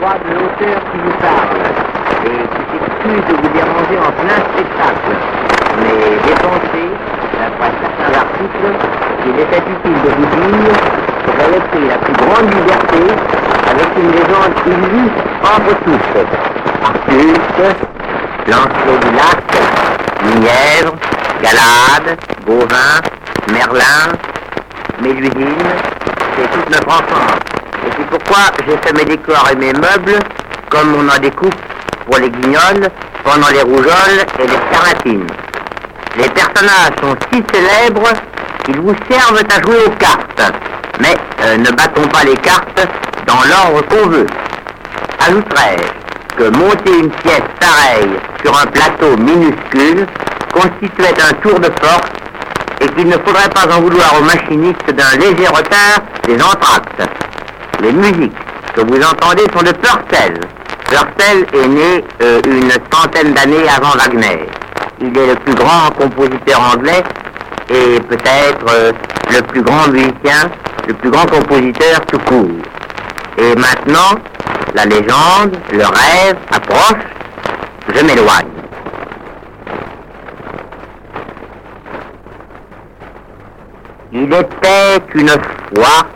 droit de l'auteur qui vous parle et qui s'excuse de vous déranger en plein spectacle. Mais dépensez, d'après certains articles, qu'il était utile de vous dire que j'avais pris la plus grande liberté avec une légende illustre entre toutes. Arcus, Lancelot du Lac, Nièvre, Galade, Gauvin, Merlin, Mélusine, c'est toute notre enfance. Et c'est pourquoi j'ai fait mes décors et mes meubles comme on en découpe pour les guignols, pendant les rougeoles et les scarlatines. Les personnages sont si célèbres qu'ils vous servent à jouer aux cartes. Mais ne battons pas les cartes dans l'ordre qu'on veut. Ajouterais-je que monter une pièce pareille sur un plateau minuscule constituait un tour de force et qu'il ne faudrait pas en vouloir aux machinistes d'un léger retard des entr'actes. Les musiques que vous entendez sont de Purcell. Purcell est né une centaine d'années avant Wagner. Il est le plus grand compositeur anglais et peut-être le plus grand musicien, le plus grand compositeur tout court. Et maintenant, la légende, le rêve approche, je m'éloigne. Il était une fois